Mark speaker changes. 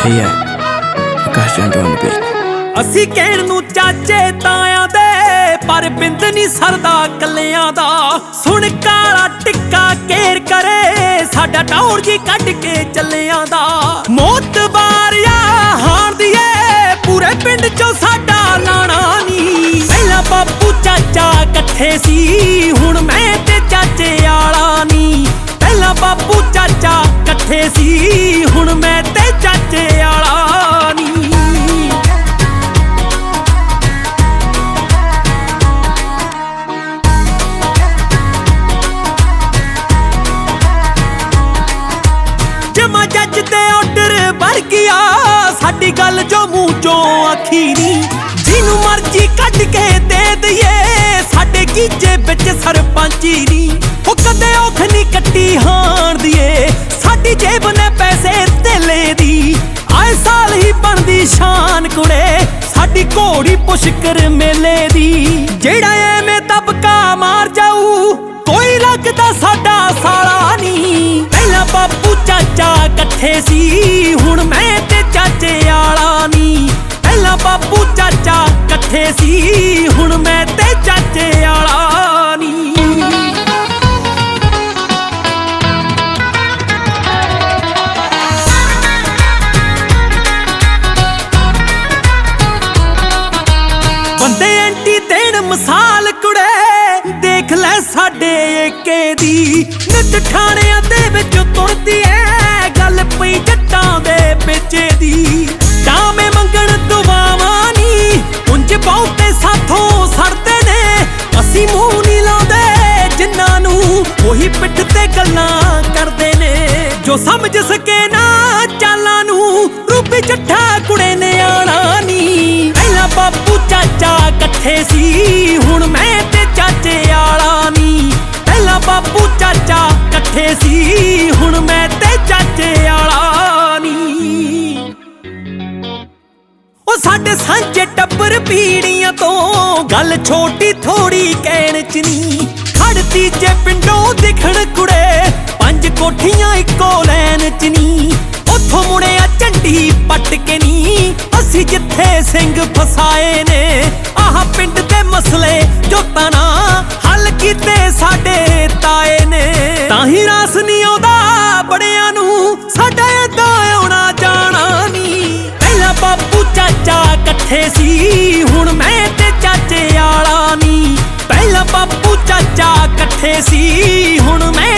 Speaker 1: Hey yeah, Akash Chandra on the beat.
Speaker 2: ਅਸੀਂ ਕਹਿਣ ਨੂੰ ਚਾਚੇ ਤਾਇਆਂ ਦੇ ਪਰ ਬਿੰਦ ਨਹੀਂ ਸਰਦਾ ਕੱਲਿਆਂ ਦਾ। ਸੁਣ ਕਾਲਾ ਟਿੱਕਾ ਕੇਰ ਕਰੇ ਸਾਡਾ ਟੌਰ ਜੀ ਕੱਢ ਕੇ ਚੱਲਿਆਂ ਦਾ। ਮੋਤਬਾਰਿਆ ਹਾਣ ਦੀਏ ਪੂਰੇ ਪਿੰਡ ਚੋਂ ਸਾਡਾ ਲਾਣਾ ਨੀ। ਪਹਿਲਾਂ ਬਾਪੂ ਚਾਚਾ ਇਕੱਠੇ ਸੀ ਹੁਣ ਮੈਂ ਤੇ ਚਾਚੇ ਆਲਾ ਨੀ। ਪਹਿਲਾਂ ਬਾਪੂ ਚਾਚਾ ਇਕੱਠੇ ਸੀ ਹੁਣ ਮੈਂ ਤੇ ਚਾਚੇ ਆਲਾ ਨੀ। ਜੱਜ ਤੇ ਆਰਡਰ ਭਰ ਗਿਆ ਸਾਡੀ ਗੱਲ ਜੋ ਮੂੰਹ ਚੋਂ ਆਖੀ ਨੀ। ਜਿਹਨੂੰ ਮਰਜੀ ਕੱਢ ਕੇ ਦੇ ਦਈਏ ਸਾਡੇ ਕੀਜੇ ਵਿੱਚ ਸਰਪੰਚੀ ਨੀ। ਉਹ ਕਦੇ ਔਖ ਨਹੀਂ ਕੱਟੀ ਹਾਣ ਦੀਏ ਸਾਡੀ ਜੇਬ ਨੇ ਪੈਸੇ ਧੇਲੇ ਦੀ। ਆਏ ਸਾਲ ਹੀ ਬਣਦੀ ਸ਼ਾਨ ਕੁੜੇ ਸਾਡੀ ਘੋੜੀ ਪੁਸ਼ਕਰ ਮੇਲੇ ਦੀ। ਜਿਹੜਾ ਐਵੇਂ ਦਬਕਾ ਮਾਰ ਜਾਊ ਕੋਈ ਲੱਗਦਾ ਸਾਡਾ ਸਾਲਾ ਨੀ। ਪਹਿਲਾਂ ਬਾਪੂ ਚਾਚਾ ਇਕੱਠੇ ਸੀ ਹੁਣ ਮੈਂ ਤੇ ਚਾਚੇ ਆਲਾ ਨੀ। ਪਹਿਲਾਂ ਬਾਪੂ ਚਾਚਾ ਇਕੱਠੇ ਸੀ ਹੁਣ ਮੈਂ ਤੇ ਚਾਚੇ ਆਲਾ ਨੀ। ਬੰਦੇ ਐਂਟੀ ਦੇਣ ਮਿਸਾਲ ਕੁੜੇ ਦੇਖ ਲੈ ਸਾਡੇ ਏਕੇ ਦੀ। ਨਿੱਤ ਠਾਣਿਆਂ ਦੇ ਵਿੱਚ ਤੁਰਦੀ ਐ ਗੱਲ ਪਈ ਜੱਟਾਂ ਦੇ ਪੇਚੇ ਦੀ। ਡਾਵੇਂ ਮੰਗਣ ਦੁਆਵਾਂ ਨੀ ਉਂਝ ਬਹੁਤੇ ਸਾਥੋਂ ਸੜਦੇ ਨੇ। ਅਸੀਂ ਮੂੰਹ ਨਹੀਂ ਲਾਉਂਦੇ ਜਿਨ੍ਹਾਂ ਨੂੰ ਉਹੀ ਪਿੱਠ ਤੇ ਗੱਲਾਂ ਕਰਦੇ ਨੇ। ਜੋ ਸਮਝ ਸਕੇ ਨਾ ਚਾਲਾਂ ਨੂੰ ਰੂਪੀ ਜੱਠਾ ਕੁੜੇ ਨੇ ਆਣਾ ਨੀ। ਪਹਿਲਾਂ ਬਾਪੂ ਚਾਚਾ ਇਕੱਠੇ ਸੀ ਹੁਣ ਮੈਂ ਤੇ ਚਾਚੇ ਆਲਾ ਨੀ। ਪਹਿਲਾਂ ਬਾਪੂ ਚਾਚਾ ਇਕੱਠੇ ਸੀ ਹੁਣ ਮੈਂ ਤੇ ਚਾਚੇ ਆਲਾ ਨੀ। ਉਹ ਸਾਡੇ ਸਾਂਝੇ ਟੱਬਰ ਪੀੜੀਆਂ ਤੋਂ ਗੱਲ ਛੋਟੀ ਥੋੜੀ ਕਹਿਣ ਚ ਨੀ। ਖੜਤੀ ਜੇ ਪਿੰਡੋਂ ਦਿਖਣ ਕੁੜੇ ਪੰਜ ਕੋਠੀਆਂ ਇੱਕੋ ਲੈਣ ਚ ਨੀ। ਉੱਥੋਂ ਮੁੜਿਆ ਝੰਡੀ ਪੱਟ ਕੇ ਨੀ ਅਸੀਂ ਜਿੱਥੇ ਸਿੰਘ ਫਸਾਏ ਨੇ। ਆਹ ਪਿੰਡ ਦੇ ਮਸਲੇ ਜੋਤਾਂ ਨਾ ਹੱਲ ਕੀਤੇ ਸਾਡੇ ਤਾਏ ਨੇ। ਤਾਂ ਹੀ ਰਾਸ ਨਹੀਂ ਆਉਂਦਾ ਬੜਿਆਂ ਨੂੰ ਸਾਡਾ ਏਦਾਂ ਆਉਣਾ ਜਾਣਾ ਨੀ। ਪਹਿਲਾਂ ਬਾਪੂ ਚਾਚਾ ਇਕੱਠੇ ਸੀ ਹੁਣ ਮੈਂ ਤੇ ਚਾਚੇ ਆਲਾ ਨੀ। ਪਹਿਲਾਂ ਬਾਪੂ ਚਾਚਾ ਇਕੱਠੇ ਸੀ ਹੁਣ ਮੈਂ